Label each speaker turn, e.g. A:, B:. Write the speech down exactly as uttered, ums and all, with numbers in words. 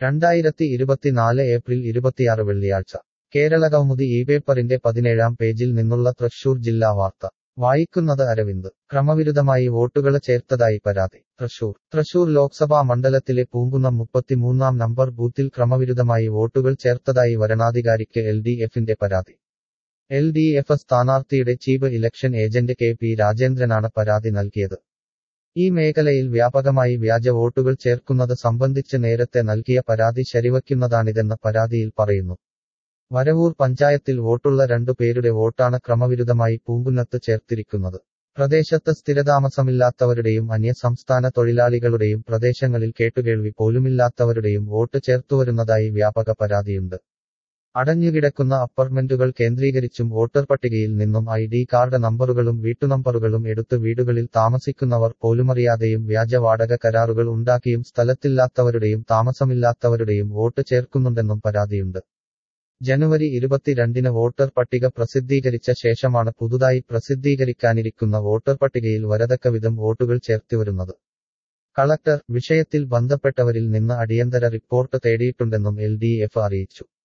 A: രണ്ടായിരത്തി ഇരുപത്തിനാല് ഏപ്രിൽ ഇരുപത്തിയാറ് വെള്ളിയാഴ്ച കേരള കൗമുദി ഈ പേപ്പറിന്റെ പതിനേഴാം പേജിൽ നിന്നുള്ള തൃശൂർ ജില്ലാ വാർത്ത വായിക്കുന്നത് അരവിന്ദ് ക്രമവിരുദ്ധമായി വോട്ടുകൾ ചേർത്തതായി പരാതി തൃശൂർ തൃശൂർ ലോക്സഭാ മണ്ഡലത്തിലെ പൂങ്കുന്നം മുപ്പത്തിമൂന്നാം നമ്പർ ബൂത്തിൽ ക്രമവിരുദ്ധമായി വോട്ടുകൾ ചേർത്തതായി വരണാധികാരിക്ക് എൽ ഡി എഫിന്റെ പരാതി എൽ ഡി എഫ് സ്ഥാനാർത്ഥിയുടെ chief election agent K P രാജേന്ദ്രനാണ് പരാതി നൽകിയത് ഈ മേഖലയിൽ വ്യാപകമായി വ്യാജ വോട്ടുകൾ ചേർക്കുന്നത് സംബന്ധിച്ച് നേരത്തെ നൽകിയ പരാതി ശരിവയ്ക്കുന്നതാണിതെന്ന് പരാതിയിൽ പറയുന്നു വരവൂർ പഞ്ചായത്തിൽ വോട്ടുള്ള രണ്ടു പേരുടെ വോട്ടാണ് ക്രമവിരുദ്ധമായി പൂങ്കുന്നത്ത് ചേർത്തിരിക്കുന്നത് പ്രദേശത്ത് സ്ഥിരതാമസമില്ലാത്തവരുടെയും അന്യസംസ്ഥാന തൊഴിലാളികളുടെയും പ്രദേശങ്ങളിൽ കേട്ടുകേൾവി പോലുമില്ലാത്തവരുടെയും വോട്ട് ചേർത്തുവരുന്നതായി വ്യാപക പരാതിയുണ്ട് അടഞ്ഞുകിടക്കുന്ന അപ്പാർട്ട്മെന്റുകൾ കേന്ദ്രീകരിച്ചും വോട്ടർ പട്ടികയിൽ നിന്നും ഐ ഡി കാർഡ് നമ്പറുകളും വീട്ടുനമ്പറുകളും എടുത്ത് വീടുകളിൽ താമസിക്കുന്നവർ പോലുമറിയാതെയും വ്യാജ വാടക കരാറുകൾ ഉണ്ടാക്കിയും സ്ഥലത്തില്ലാത്തവരുടെയും താമസമില്ലാത്തവരുടെയും വോട്ട് ചേർക്കുന്നുണ്ടെന്നും പരാതിയുണ്ട് ജനുവരി ഇരുപത്തിരണ്ടിന് വോട്ടർ പട്ടിക പ്രസിദ്ധീകരിച്ച ശേഷമാണ് പുതുതായി പ്രസിദ്ധീകരിക്കാനിരിക്കുന്ന വോട്ടർ പട്ടികയിൽ വരതക്കവിധം വോട്ടുകൾ ചേർത്തിവരുന്നത് കളക്ടർ വിഷയത്തിൽ ബന്ധപ്പെട്ടവരിൽ നിന്ന് അടിയന്തര റിപ്പോർട്ട് തേടിയിട്ടുണ്ടെന്നും എൽ ഡി എഫ് അറിയിച്ചു